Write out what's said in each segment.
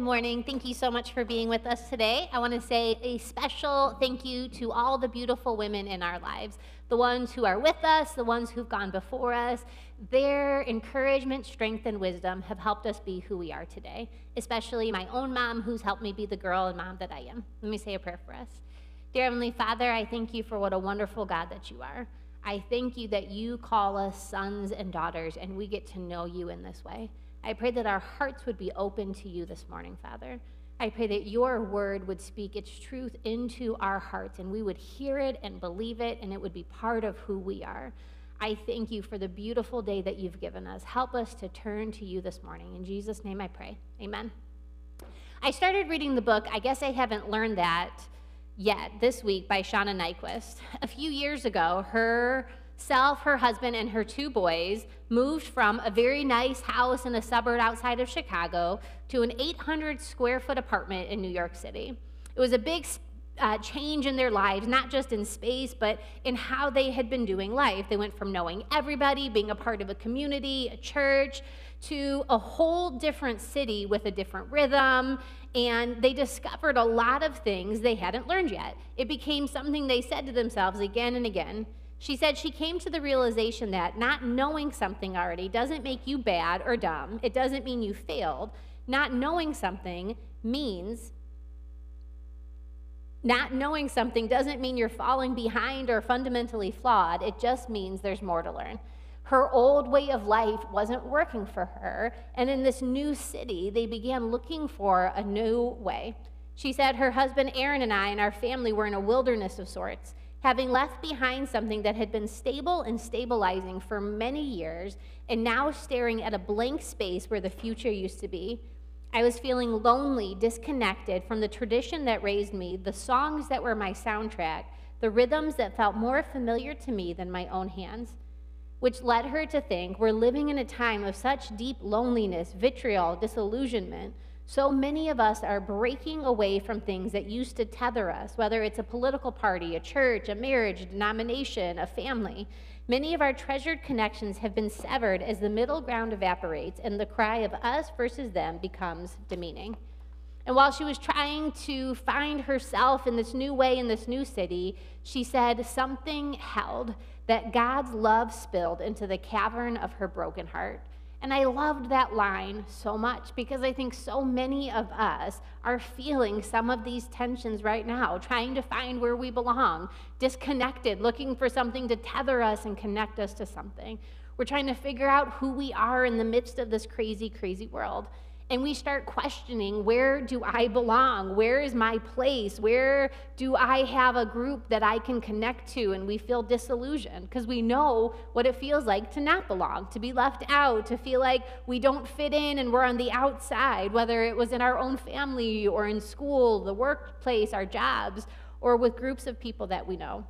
morning. Thank you so much for being with us today. I want to say a special thank you to all the beautiful women in our lives, the ones who are with us, the ones who've gone before us. Their encouragement, strength, and wisdom have helped us be who we are today, especially my own mom, who's helped me be the girl and mom that I am. Let me say a prayer for us. Dear Heavenly Father, I thank you for what a wonderful God that you are. I thank you that you call us sons and daughters, and we get to know you in this way. I pray that our hearts would be open to you this morning, Father. I pray that your word would speak its truth into our hearts, and we would hear it and believe it, and it would be part of who we are. I thank you for the beautiful day that you've given us. Help us to turn to you this morning. In Jesus' name I pray. Amen. I started reading the book, I guess I haven't learned that yet, this week by Shauna Nyquist. A few years ago, herself, her husband, and her two boys moved from a very nice house in a suburb outside of Chicago to an 800 square foot apartment in New York City. It was a big change in their lives, not just in space, but in how they had been doing life. They went from knowing everybody, being a part of a community, a church, to a whole different city with a different rhythm, and they discovered a lot of things they hadn't learned yet. It became something they said to themselves again and again. She said she came to the realization that not knowing something already doesn't make you bad or dumb. It doesn't mean you failed. Not knowing something doesn't mean you're falling behind or fundamentally flawed. It just means there's more to learn. Her old way of life wasn't working for her, and in this new city, they began looking for a new way. She said her husband Aaron and I and our family were in a wilderness of sorts, having left behind something that had been stable and stabilizing for many years, and now staring at a blank space where the future used to be. I was feeling lonely, disconnected from the tradition that raised me, the songs that were my soundtrack, the rhythms that felt more familiar to me than my own hands, which led her to think we're living in a time of such deep loneliness, vitriol, disillusionment. So many of us are breaking away from things that used to tether us, whether it's a political party, a church, a marriage, a denomination, a family. Many of our treasured connections have been severed as the middle ground evaporates and the cry of us versus them becomes demeaning. And while she was trying to find herself in this new way in this new city, she said something held, that God's love spilled into the cavern of her broken heart. And I loved that line so much because I think so many of us are feeling some of these tensions right now, trying to find where we belong, disconnected, looking for something to tether us and connect us to something. We're trying to figure out who we are in the midst of this crazy, crazy world. And we start questioning, where do I belong? Where is my place? Where do I have a group that I can connect to? And we feel disillusioned because we know what it feels like to not belong, to be left out, to feel like we don't fit in and we're on the outside, whether it was in our own family or in school, the workplace, our jobs, or with groups of people that we know.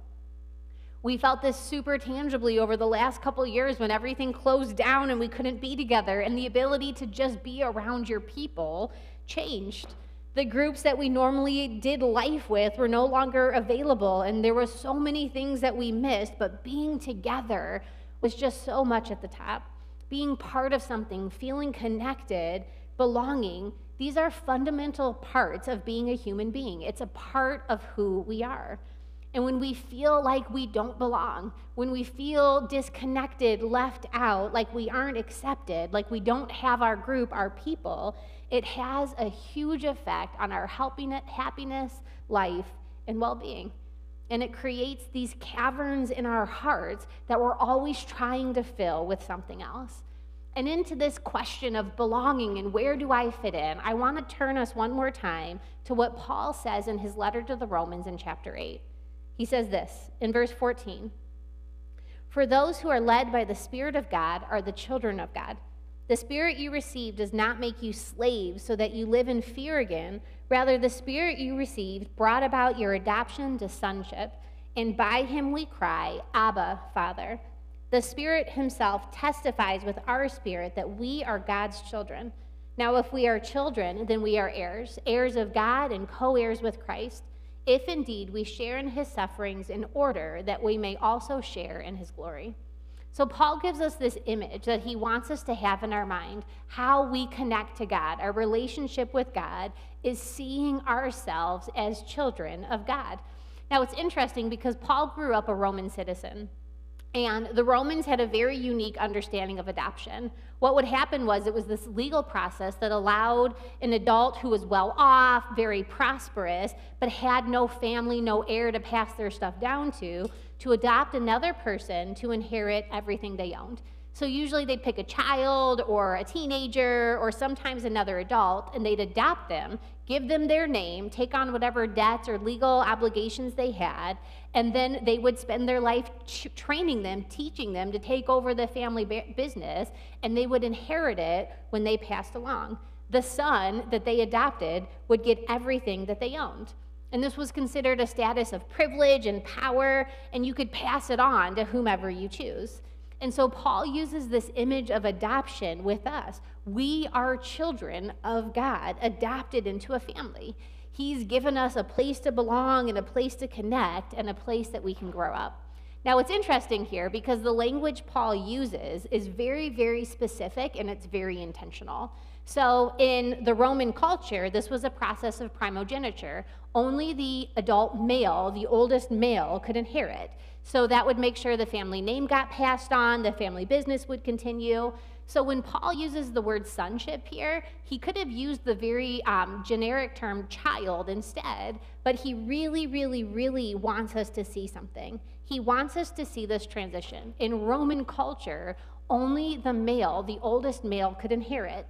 We felt this super tangibly over the last couple years when everything closed down and we couldn't be together, and the ability to just be around your people changed. The groups that we normally did life with were no longer available, and there were so many things that we missed, but being together was just so much at the top. Being part of something, feeling connected, belonging, these are fundamental parts of being a human being. It's a part of who we are. And when we feel like we don't belong, when we feel disconnected, left out, like we aren't accepted, like we don't have our group, our people, it has a huge effect on our happiness, life, and well-being. And it creates these caverns in our hearts that we're always trying to fill with something else. And into this question of belonging and where do I fit in, I want to turn us one more time to what Paul says in his letter to the Romans in chapter 8. He says this in verse 14, "For those who are led by the Spirit of God are the children of God. The Spirit you received does not make you slaves so that you live in fear again. Rather, the Spirit you received brought about your adoption to sonship, and by him we cry, Abba, Father. The Spirit himself testifies with our spirit that we are God's children. Now, if we are children, then we are heirs, heirs of God and co-heirs with Christ, if indeed we share in his sufferings in order that we may also share in his glory." So Paul gives us this image that he wants us to have in our mind. How we connect to God, our relationship with God, is seeing ourselves as children of God. Now, it's interesting because Paul grew up a Roman citizen. And the Romans had a very unique understanding of adoption. What would happen was it was this legal process that allowed an adult who was well off, very prosperous, but had no family, no heir to pass their stuff down to adopt another person to inherit everything they owned. So usually they'd pick a child or a teenager or sometimes another adult, and they'd adopt them, give them their name, take on whatever debts or legal obligations they had, and then they would spend their life training them, teaching them to take over the family business, and they would inherit it when they passed along. The son that they adopted would get everything that they owned. And this was considered a status of privilege and power, and you could pass it on to whomever you choose. And so Paul uses this image of adoption with us. We are children of God, adopted into a family. He's given us a place to belong and a place to connect and a place that we can grow up. Now, it's interesting here because the language Paul uses is very, very specific and it's very intentional. So in the Roman culture, this was a process of primogeniture. Only the adult male, the oldest male, could inherit. So that would make sure the family name got passed on, the family business would continue. So when Paul uses the word sonship here, he could have used the very generic term child instead, but he really, really, really wants us to see something. He wants us to see this transition. In Roman culture, only the male, the oldest male, could inherit.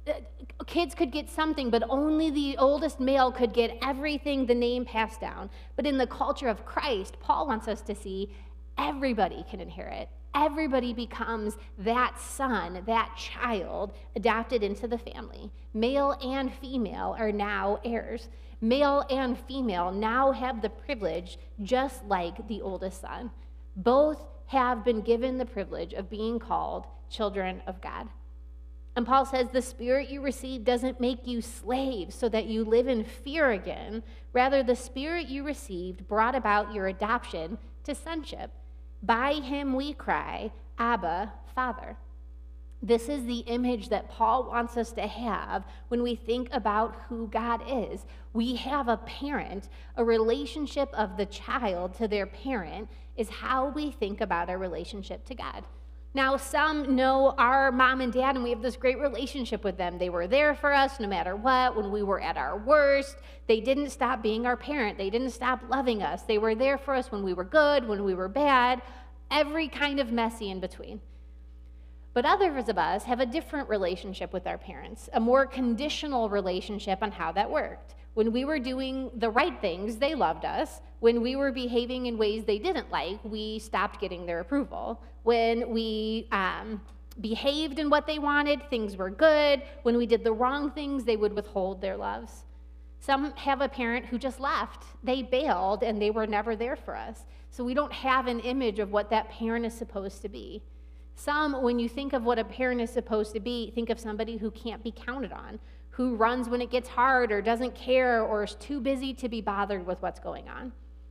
Kids could get something, but only the oldest male could get everything, the name passed down. But in the culture of Christ, Paul wants us to see everybody can inherit. Everybody becomes that son, that child, adopted into the family. Male and female are now heirs. Male and female now have the privilege, just like the oldest son. Both have been given the privilege of being called children of God. And Paul says, the spirit you received doesn't make you slaves so that you live in fear again. Rather, the spirit you received brought about your adoption to sonship. By him we cry, Abba, Father. This is the image that Paul wants us to have when we think about who God is. We have a parent. A relationship of the child to their parent is how we think about our relationship to God. Now, some know our mom and dad, and we have this great relationship with them. They were there for us no matter what. When we were at our worst, they didn't stop being our parent. They didn't stop loving us. They were there for us when we were good, when we were bad, every kind of messy in between. But others of us have a different relationship with our parents, a more conditional relationship on how that worked. When we were doing the right things, they loved us. When we were behaving in ways they didn't like, we stopped getting their approval. When we behaved in what they wanted, things were good. When we did the wrong things, they would withhold their loves. Some have a parent who just left. They bailed, and they were never there for us. So we don't have an image of what that parent is supposed to be. Some, when you think of what a parent is supposed to be, think of somebody who can't be counted on, who runs when it gets hard or doesn't care or is too busy to be bothered with what's going on.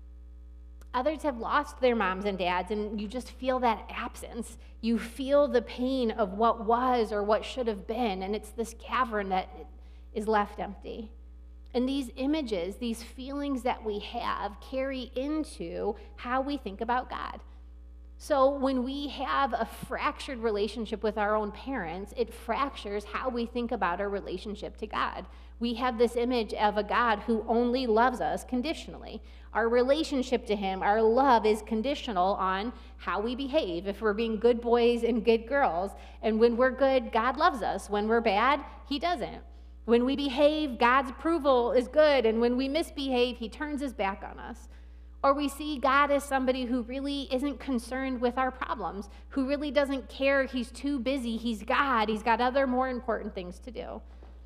Others have lost their moms and dads, and you just feel that absence. You feel the pain of what was or what should have been, and it's this cavern that is left empty. And these images, these feelings that we have, carry into how we think about God. So when we have a fractured relationship with our own parents, it fractures how we think about our relationship to God. We have this image of a God who only loves us conditionally. Our relationship to him, our love is conditional on how we behave. If we're being good boys and good girls, and when we're good, God loves us. When we're bad, he doesn't. When we behave, God's approval is good, and when we misbehave, he turns his back on us. Or we see God as somebody who really isn't concerned with our problems, who really doesn't care. He's too busy. He's God. He's got other more important things to do.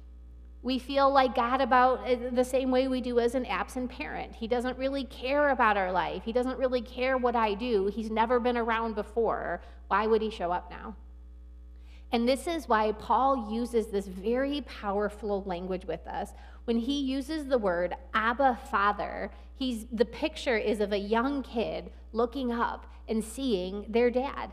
We feel like God about the same way we do as an absent parent. He doesn't really care about our life. He doesn't really care what I do. He's never been around before. Why would he show up now? And this is why Paul uses this very powerful language with us. When he uses the word Abba, Father, the picture is of a young kid looking up and seeing their dad.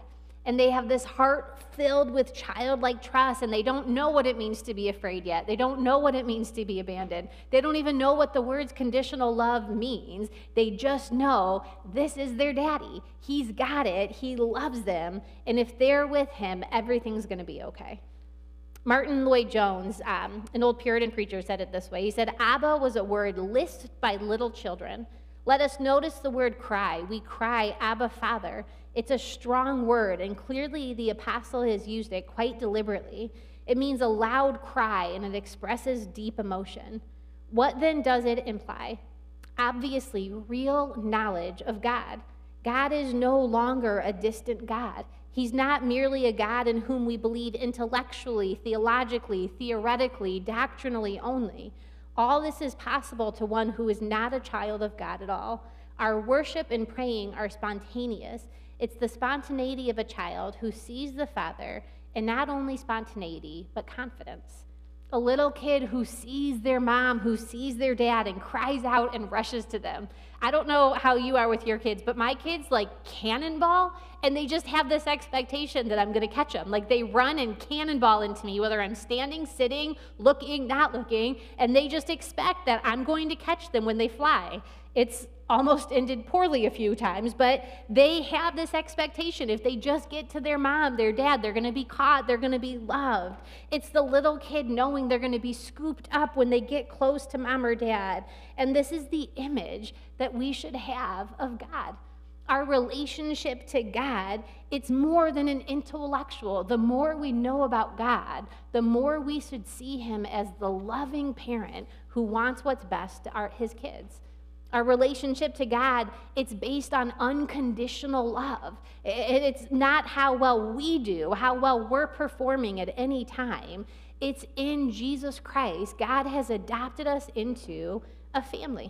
and they have this heart filled with childlike trust, and they don't know what it means to be afraid yet. They don't know what it means to be abandoned. They don't even know what the words conditional love means. They just know this is their daddy. He's got it. He loves them, and if they're with him, everything's going to be okay. Martin Lloyd-Jones, an old Puritan preacher, said it this way. He said, Abba was a word lisped by little children. Let us notice the word cry. We cry, Abba, Father. It's a strong word, and clearly the apostle has used it quite deliberately. It means a loud cry, and it expresses deep emotion. What then does it imply? Obviously, real knowledge of God. God is no longer a distant God. He's not merely a God in whom we believe intellectually, theologically, theoretically, doctrinally only. All this is possible to one who is not a child of God at all. Our worship and praying are spontaneous. It's the spontaneity of a child who sees the Father, and not only spontaneity, but confidence. A little kid who sees their mom, who sees their dad, and cries out and rushes to them. I don't know how you are with your kids, but my kids like cannonball, and they just have this expectation that I'm going to catch them. Like they run and cannonball into me, whether I'm standing, sitting, looking, not looking, and they just expect that I'm going to catch them when they fly. It's almost ended poorly a few times, but they have this expectation. If they just get to their mom, their dad, they're going to be caught, they're going to be loved. It's the little kid knowing they're going to be scooped up when they get close to mom or dad. And this is the image that we should have of God. Our relationship to God, it's more than an intellectual. The more we know about God, the more we should see him as the loving parent who wants what's best to his kids. Our relationship to God, it's based on unconditional love. It's not how well we do, how well we're performing at any time. It's in Jesus Christ. God has adopted us into a family.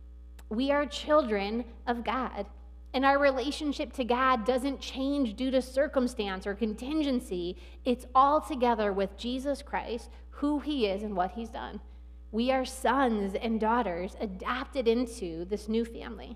We are children of God. And our relationship to God doesn't change due to circumstance or contingency. It's all together with Jesus Christ, who he is and what he's done. We are sons and daughters adopted into this new family.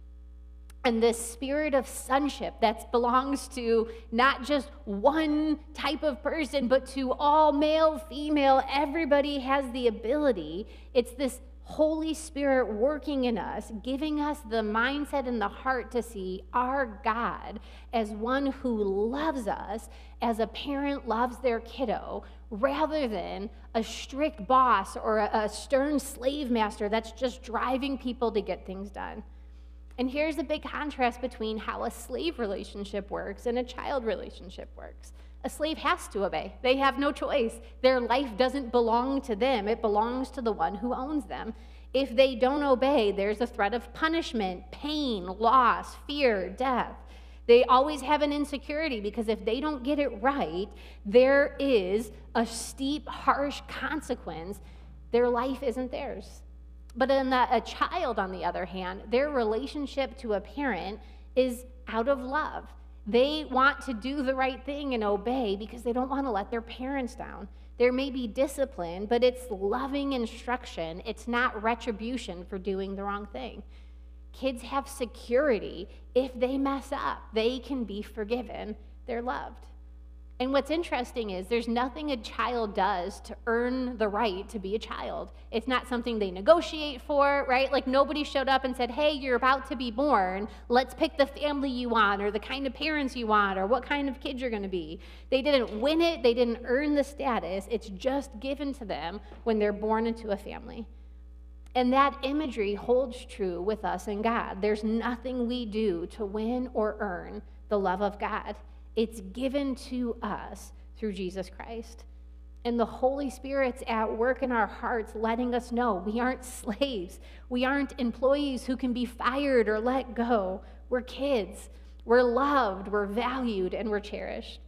And this spirit of sonship that belongs to not just one type of person, but to all male, female, everybody has the ability. It's this Holy Spirit working in us, giving us the mindset and the heart to see our God as one who loves us as a parent loves their kiddo, rather than a strict boss or a stern slave master that's just driving people to get things done. And here's a big contrast between how a slave relationship works and a child relationship works. A slave has to obey. They have no choice. Their life doesn't belong to them. It belongs to the one who owns them. If they don't obey, there's a threat of punishment, pain, loss, fear, death. They always have an insecurity because if they don't get it right, there is a steep, harsh consequence. Their life isn't theirs. But a child, on the other hand, their relationship to a parent is out of love. They want to do the right thing and obey because they don't want to let their parents down. There may be discipline, but it's loving instruction. It's not retribution for doing the wrong thing. Kids have security. If they mess up, they can be forgiven. They're loved. And what's interesting is there's nothing a child does to earn the right to be a child. It's not something they negotiate for, right? Like nobody showed up and said, hey, you're about to be born. Let's pick the family you want or the kind of parents you want or what kind of kid you're going to be. They didn't win it. They didn't earn the status. It's just given to them when they're born into a family. And that imagery holds true with us and God. There's nothing we do to win or earn the love of God. It's given to us through Jesus Christ. And the Holy Spirit's at work in our hearts, letting us know we aren't slaves. We aren't employees who can be fired or let go. We're kids. We're loved, we're valued, and we're cherished.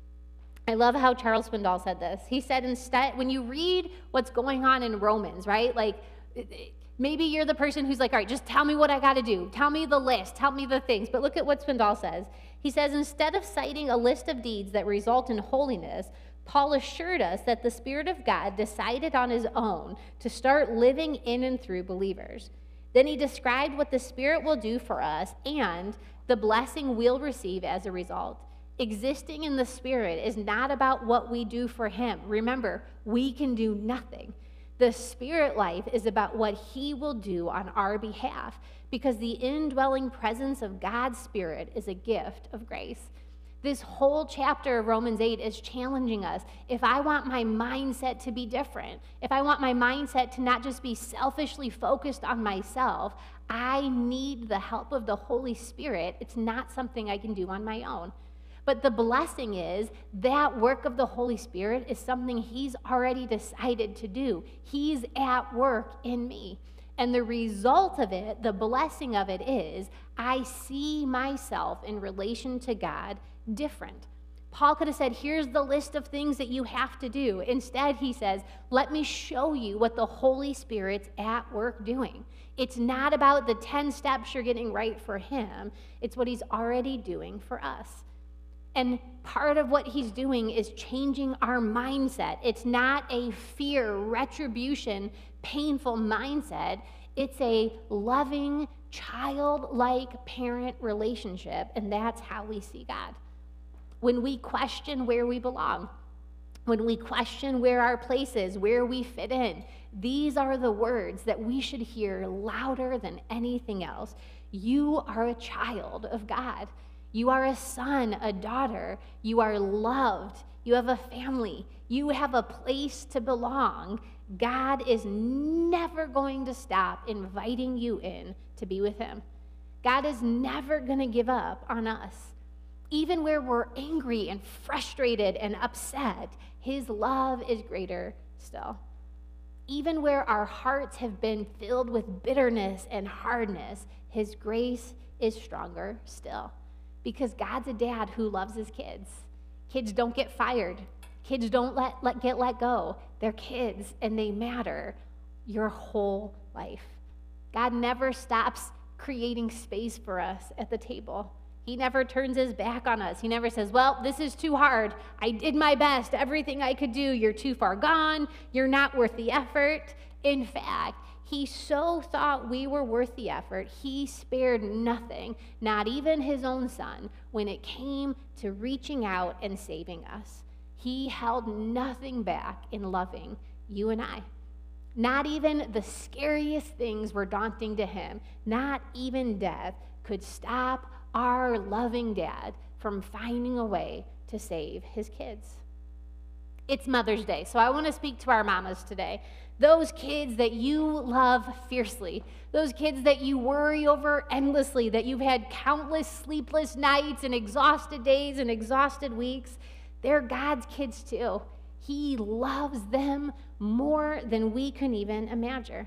I love how Charles Swindoll said this. He said, instead, when you read what's going on in Romans, right? Like, maybe you're the person who's like, all right, just tell me what I got to do. Tell me the list. Tell me the things. But look at what Swindoll says. He says, instead of citing a list of deeds that result in holiness, Paul assured us that the Spirit of God decided on his own to start living in and through believers. Then he described what the Spirit will do for us and the blessing we'll receive as a result. Existing in the Spirit is not about what we do for him. Remember, we can do nothing. The Spirit life is about what he will do on our behalf, because the indwelling presence of God's Spirit is a gift of grace. This whole chapter of Romans 8 is challenging us. If I want my mindset to be different, if I want my mindset to not just be selfishly focused on myself, I need the help of the Holy Spirit. It's not something I can do on my own. But the blessing is that work of the Holy Spirit is something he's already decided to do. He's at work in me. And the result of it, the blessing of it is, I see myself in relation to God different. Paul could have said, here's the list of things that you have to do. Instead, he says, let me show you what the Holy Spirit's at work doing. It's not about the 10 steps you're getting right for him. It's what he's already doing for us. And part of what he's doing is changing our mindset. It's not a fear, retribution, painful mindset. It's a loving, childlike parent relationship, and that's how we see God. When we question where we belong, when we question where our place is, where we fit in, these are the words that we should hear louder than anything else. You are a child of God. You are a son, a daughter. You are loved. You have a family. You have a place to belong. God is never going to stop inviting you in to be with him. God is never going to give up on us. Even where we're angry and frustrated and upset, his love is greater still. Even where our hearts have been filled with bitterness and hardness, his grace is stronger still. Because God's a dad who loves his kids. Kids don't get fired. Kids don't get let go. They're kids, and they matter your whole life. God never stops creating space for us at the table. He never turns his back on us. He never says, well, this is too hard. I did my best, everything I could do. You're too far gone. You're not worth the effort. In fact, he so thought we were worth the effort, he spared nothing, not even his own son, when it came to reaching out and saving us. He held nothing back in loving you and I. Not even the scariest things were daunting to him. Not even death could stop our loving dad from finding a way to save his kids. It's Mother's Day, so I want to speak to our mamas today. Those kids that you love fiercely, those kids that you worry over endlessly, that you've had countless sleepless nights and exhausted days and exhausted weeks, they're God's kids too. He loves them more than we can even imagine.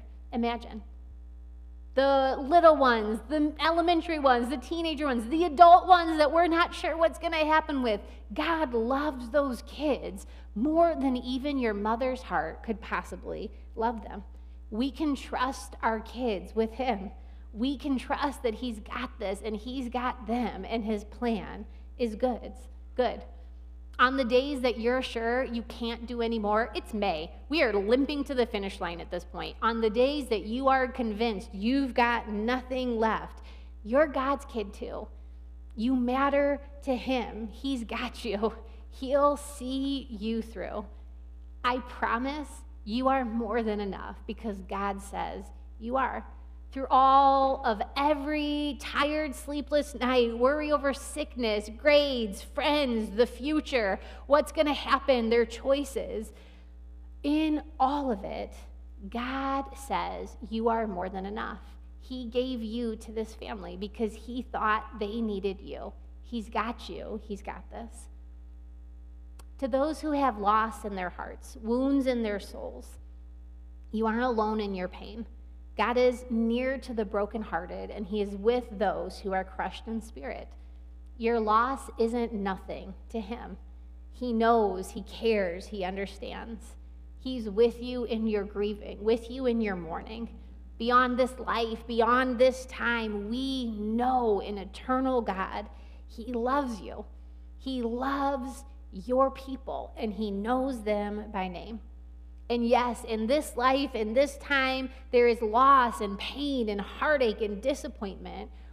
The little ones, the elementary ones, the teenager ones, the adult ones that we're not sure what's going to happen with. God loves those kids more than even your mother's heart could possibly love them. We can trust our kids with him. We can trust that he's got this and he's got them, and his plan is good. On the days that you're sure you can't do anymore, it's May. We are limping to the finish line at this point. On the days that you are convinced you've got nothing left, you're God's kid too. You matter to him. He's got you. He'll see you through. I promise you are more than enough, because God says you are. Through all of every tired, sleepless night, worry over sickness, grades, friends, the future, what's going to happen, their choices. In all of it, God says you are more than enough. He gave you to this family because he thought they needed you. He's got you. He's got this. To those who have loss in their hearts, wounds in their souls, you aren't alone in your pain. God is near to the brokenhearted, and he is with those who are crushed in spirit. Your loss isn't nothing to him. He knows, he cares, he understands. He's with you in your grieving, with you in your mourning. Beyond this life, beyond this time, we know an eternal God, he loves you. He loves your people, and he knows them by name. And yes, in this life, in this time, there is loss and pain and heartache and disappointment.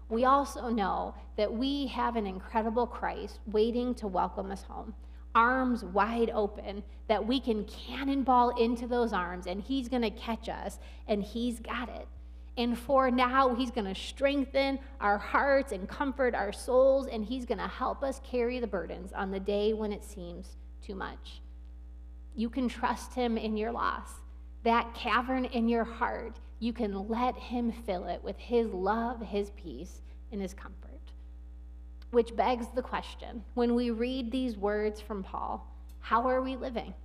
we also know that we have an incredible Christ waiting to welcome us home, arms wide open, that we can cannonball into those arms, and he's going to catch us, and he's got it. And for now, he's going to strengthen our hearts and comfort our souls, and he's going to help us carry the burdens on the day when it seems too much. You can trust him in your loss. That cavern in your heart, you can let him fill it with his love, his peace, and his comfort. Which begs the question, when we read these words from Paul, how are we living?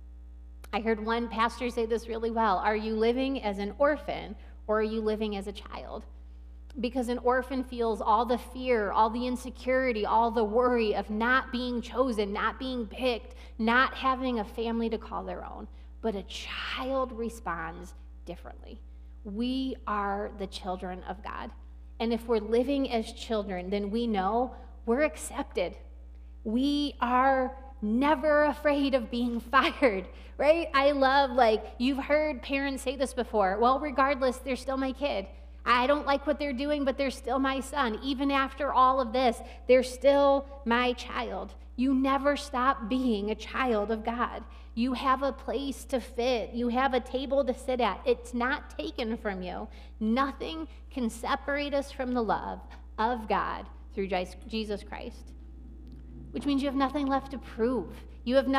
I heard one pastor say this really well. Are you living as an orphan, or are you living as a child? Because an orphan feels all the fear, all the insecurity, all the worry of not being chosen, not being picked, not having a family to call their own. But a child responds differently. We are the children of God. And if we're living as children, then we know we're accepted. We are never afraid of being fired, right? I love, you've heard parents say this before. Well, regardless, they're still my kid. I don't like what they're doing, but they're still my son. Even after all of this, they're still my child. You never stop being a child of God. You have a place to fit. You have a table to sit at. It's not taken from you. Nothing can separate us from the love of God through Jesus Christ, which means you have nothing left to prove. You have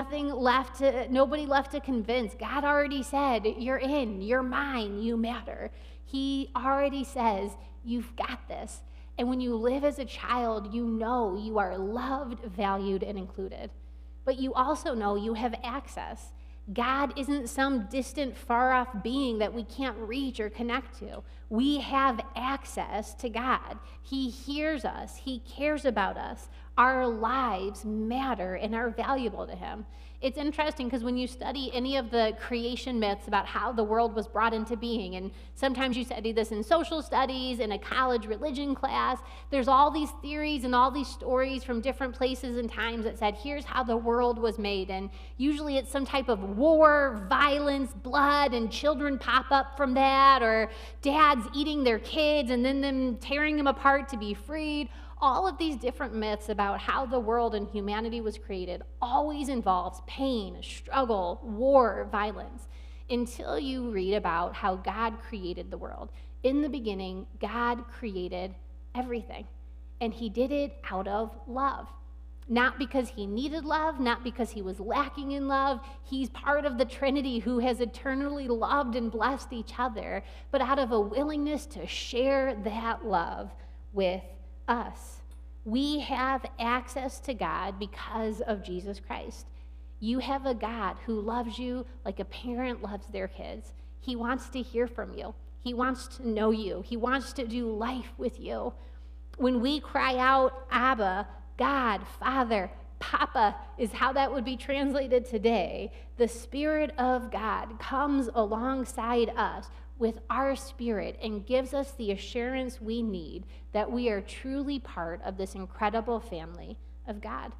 nobody left to convince. God already said, you're in, you're mine, you matter. He already says, you've got this. And when you live as a child, you know you are loved, valued, and included. But you also know you have access. God isn't some distant, far-off being that we can't reach or connect to. We have access to God. He hears us. He cares about us. Our lives matter and are valuable to him. It's interesting because when you study any of the creation myths about how the world was brought into being, and sometimes you study this in social studies, in a college religion class, there's all these theories and all these stories from different places and times that said, here's how the world was made. And usually it's some type of war, violence, blood, and children pop up from that, or dads eating their kids and then them tearing them apart to be freed. All of these different myths about how the world and humanity was created always involves pain, struggle, war, violence, until you read about how God created the world. In the beginning, God created everything, and he did it out of love. Not because he needed love, not because he was lacking in love. He's part of the Trinity who has eternally loved and blessed each other, but out of a willingness to share that love with us. We have access to God because of Jesus Christ. You have a God who loves you like a parent loves their kids. He wants to hear from you. He wants to know you. He wants to do life with you. When we cry out, Abba, God, Father, Papa is how that would be translated today. The Spirit of God comes alongside us with our spirit and gives us the assurance we need that we are truly part of this incredible family of God.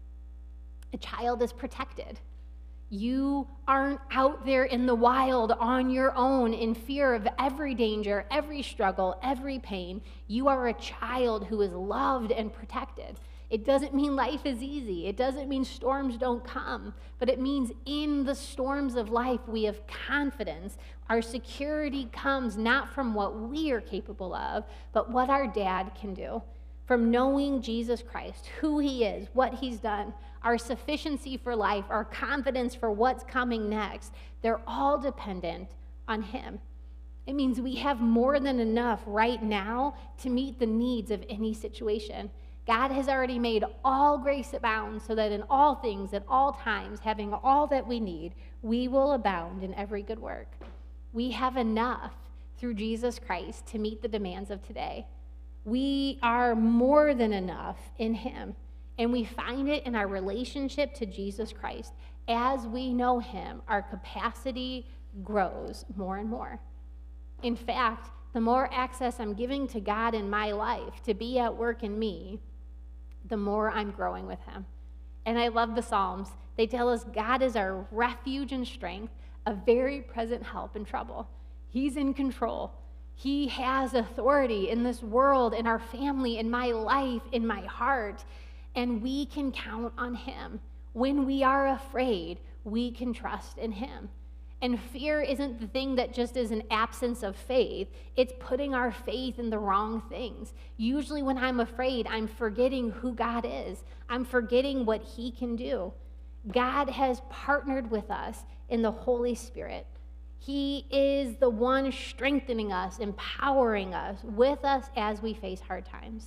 A child is protected. You aren't out there in the wild on your own in fear of every danger, every struggle, every pain. You are a child who is loved and protected. It doesn't mean life is easy. It doesn't mean storms don't come, but it means in the storms of life, we have confidence. Our security comes not from what we are capable of, but what our dad can do. From knowing Jesus Christ, who he is, what he's done, our sufficiency for life, our confidence for what's coming next, they're all dependent on him. It means we have more than enough right now to meet the needs of any situation. God has already made all grace abound so that in all things, at all times, having all that we need, we will abound in every good work. We have enough through Jesus Christ to meet the demands of today. We are more than enough in him, and we find it in our relationship to Jesus Christ. As we know him, our capacity grows more and more. In fact, the more access I'm giving to God in my life to be at work in me, the more I'm growing with him. And I love the Psalms. They tell us God is our refuge and strength, a very present help in trouble. He's in control. He has authority in this world, in our family, in my life, in my heart, and we can count on him. When we are afraid, we can trust in him. And fear isn't the thing that just is an absence of faith. It's putting our faith in the wrong things. Usually when I'm afraid, I'm forgetting who God is. I'm forgetting what he can do. God has partnered with us in the Holy Spirit. He is the one strengthening us, empowering us, with us as we face hard times.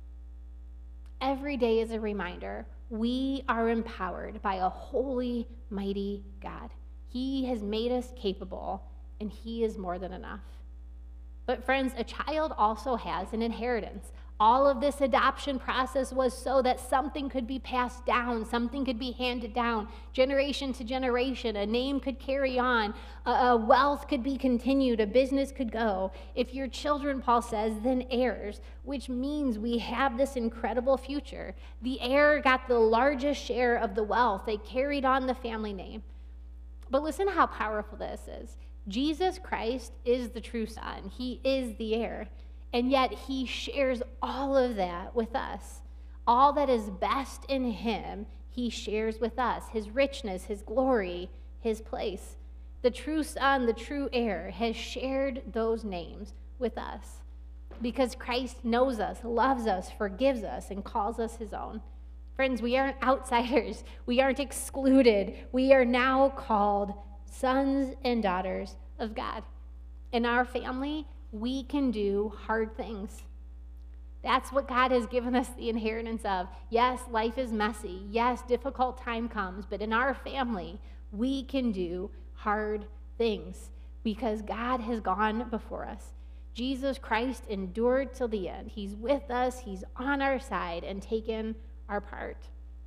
Every day is a reminder, we are empowered by a holy, mighty God. He has made us capable, and he is more than enough. But friends, a child also has an inheritance. All of this adoption process was so that something could be passed down, something could be handed down, generation to generation. A name could carry on, a wealth could be continued, a business could go. If you're children, Paul says, then heirs, which means we have this incredible future. The heir got the largest share of the wealth. They carried on the family name. But listen to how powerful this is. Jesus Christ is the true Son. He is the heir. And yet he shares all of that with us. All that is best in him, he shares with us. His richness, his glory, his place. The true Son, the true heir, has shared those names with us because Christ knows us, loves us, forgives us, and calls us his own. Friends, we aren't outsiders. We aren't excluded. We are now called sons and daughters of God. In our family, we can do hard things. That's what God has given us the inheritance of. Yes, life is messy. Yes, difficult time comes. But in our family, we can do hard things because God has gone before us. Jesus Christ endured till the end. He's with us. He's on our side and taken our part.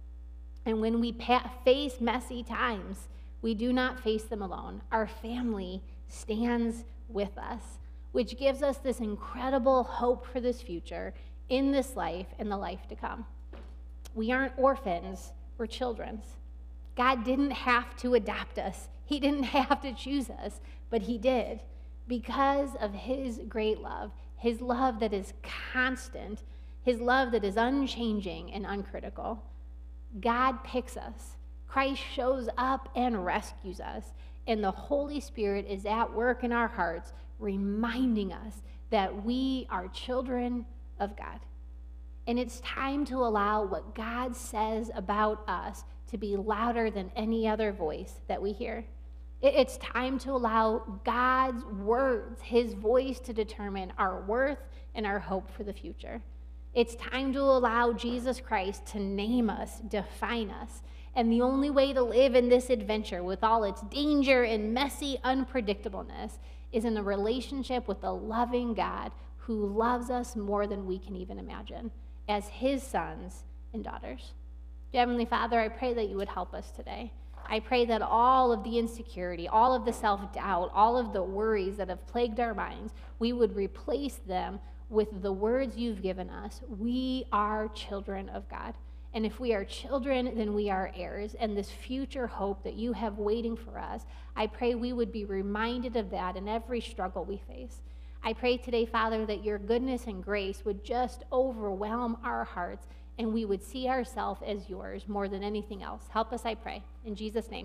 And when we face messy times, we do not face them alone. Our family stands with us, which gives us this incredible hope for this future in this life and the life to come. We aren't orphans, we're children. God didn't have to adopt us. He didn't have to choose us, but he did because of his great love, his love that is constant, his love that is unchanging and uncritical. God picks us. Christ shows up and rescues us, and the Holy Spirit is at work in our hearts, reminding us that we are children of God. And it's time to allow what God says about us to be louder than any other voice that we hear. It's time to allow God's words, his voice, to determine our worth and our hope for the future. It's time to allow Jesus Christ to name us, define us. And the only way to live in this adventure with all its danger and messy unpredictableness is in a relationship with a loving God who loves us more than we can even imagine as his sons and daughters. Heavenly Father, I pray that you would help us today. I pray that all of the insecurity, all of the self-doubt, all of the worries that have plagued our minds, we would replace them with the words you've given us. We are children of God. And if we are children, then we are heirs. And this future hope that you have waiting for us, I pray we would be reminded of that in every struggle we face. I pray today, Father, that your goodness and grace would just overwhelm our hearts and we would see ourselves as yours more than anything else. Help us, I pray. In Jesus' name.